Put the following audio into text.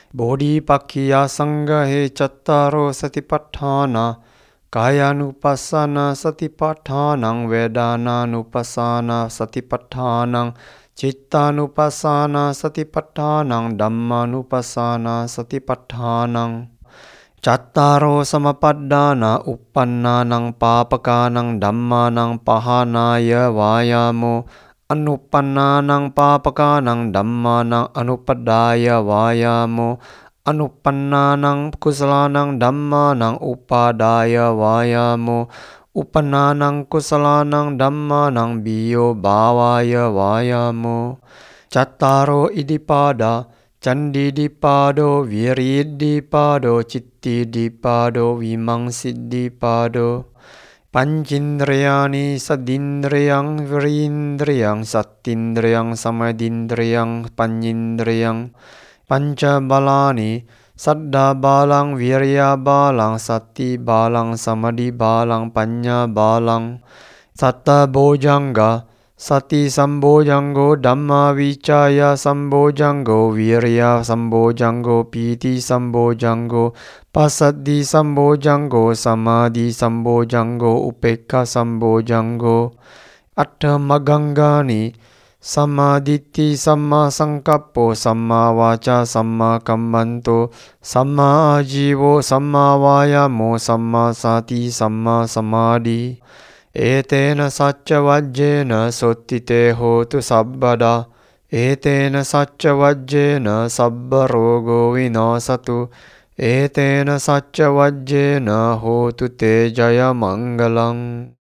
Bodhipakkhya Sanggahe Cattaro Satipatthana Kayanupassana Satipattanang Vedananupassana Satipattanang Cittanupassana Satipattanang Dhammanupassana Satipattanang Cattaro Samapaddana Uppannanang Papakanang Dhammanang Pahanaya Vayamo Anuppannanang Papakanang Dhammanang Anupadaya Vayamo Anuppannanang Kusalanang Dhammanang Upadaya Vayamo Uppannanang Kusalanang Dhammanang Biyo Bhavaya Vayamo Cattaro Idipada Candidipado Viridipado Cittidipado Vimangsiddipado Pancindriyani Sadindriyang Virindriyang Sattindriyang Samadindriyang Panyindriyang Pancabalani Saddha Balang Virya Balang Sati Balang Samadhi Balang Panya Balang Satta Bojangga Sati Sambojanggo Dhamma Vicaya Sambojanggo Virya Sambojanggo Piti Sambojanggo Passaddhi Sambojanggo Samadhi Sambojanggo Upekka Sambojanggo Atthamaganggani Sammaditthi Samma Sankappo Samma Vaca Samma Kammanto Samma Ajivo Samma Vayamo Samma Sati Samma Samadhi Etena Sacca Vajjena Sottite Hotu Sabbada Etena Sacca Vajjena Sabba Rogo Vinasatu Etena Sacca Vajjena Hotu Te Jaya Mangalang